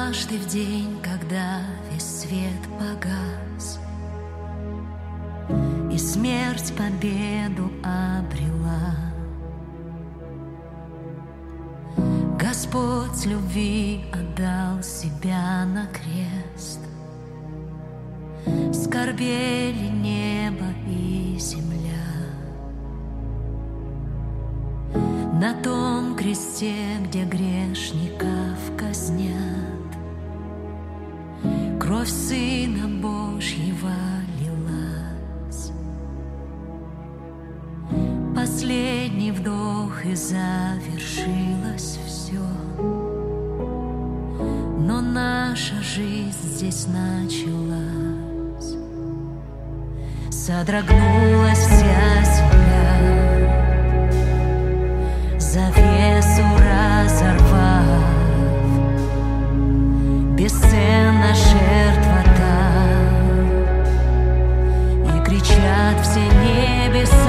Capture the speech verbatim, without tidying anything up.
Однажды в день, когда весь свет погас, и смерть победу обрела, Господь любви отдал себя на крест. Скорбели небо и земля. На том кресте, где грешников казнят, кровь Сына Божьего лилась. Последний вдох, и завершилось все. Но наша жизнь здесь началась. Содрогнулась вся земля, завесу разорвав. Бесценна жертва та, и кричат все небеса: